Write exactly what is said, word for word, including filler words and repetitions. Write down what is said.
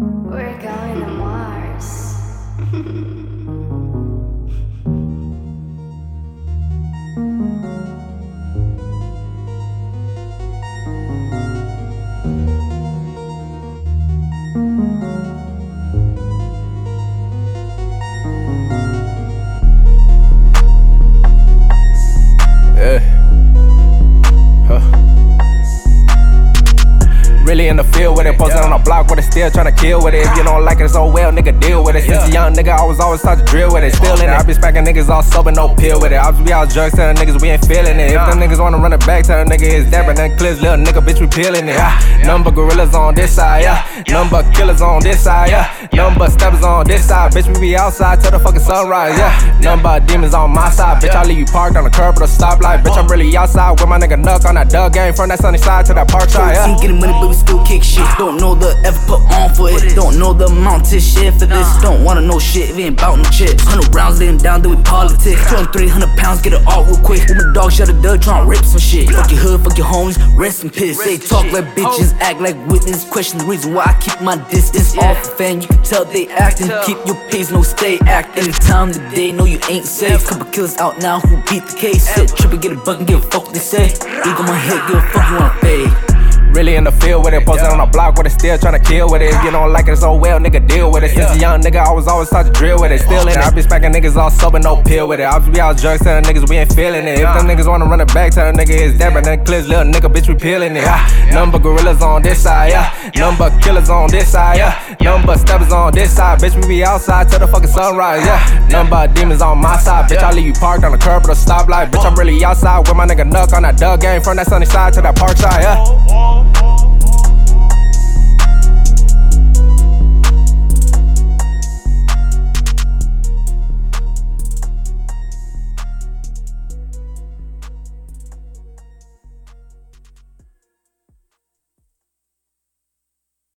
We're going to Mars. Yeah. Huh. Really in the field with it, posted on the block with it, still tryna kill with it. If you don't like it, it's oh well, nigga, deal with it. Since a young nigga, I was always taught to drill with it. Still in it, I be smacking niggas all sober, no pill with it. I be out drugs, telling niggas we ain't feeling it. If them niggas wanna run it back, tell a nigga it's that, but then clips, little nigga, bitch, we peeling it. Ah, number gorillas on this side, yeah. Number killers on this side, yeah. Number steppers on this side, bitch, we be outside till the fucking sunrise, yeah. Number demons on my side, bitch, I leave you parked on the curb or the stoplight. Bitch, I'm really outside with my nigga Nuck on that dug game from that sunny side to that park side, yeah. Ain't getting money, but we still kick shit. Don't know the effort put on for it. Don't know the amount to shit for this. Don't wanna know shit if it ain't bout no chips. Hundred rounds laying down, do we politics. two hundred, three hundred pounds, get it all real quick. With my dog shut a dug, tryna rip some shit. Fuck your hood, fuck your homies, rest in piss. They talk like bitches, act like witness. Question the reason why I keep my distance. Off the fan, you can tell they acting. Keep your pace, no stay act. Any time of the day, know you ain't safe. Couple killers out now who beat the case. Sit, trip and get a buck and give a fuck what they say. Ego on my head, give a fuck you wanna fade. Really in the field with it, posted on the block with it, still tryna kill with it. If you don't like it, it's oh well, nigga, deal with it. Since a young nigga, I was always taught to drill with it. Still in it, I be smacking niggas all sober, no pill with it. I be out drugs, telling niggas we ain't feeling it. If them niggas wanna run it back, tell a nigga it's that, but then clips, little nigga, bitch, we peeling it. Ah, number gorillas on this side, yeah. Number killers on this side, yeah. Number steppers on this side, bitch, we be outside till the fucking sunrise, yeah. Number demons on my side, bitch, I leave you parked on the curb or the stoplight. Bitch, I'm really outside with my nigga Nuck on that dug game from that sunny side to that park side, yeah.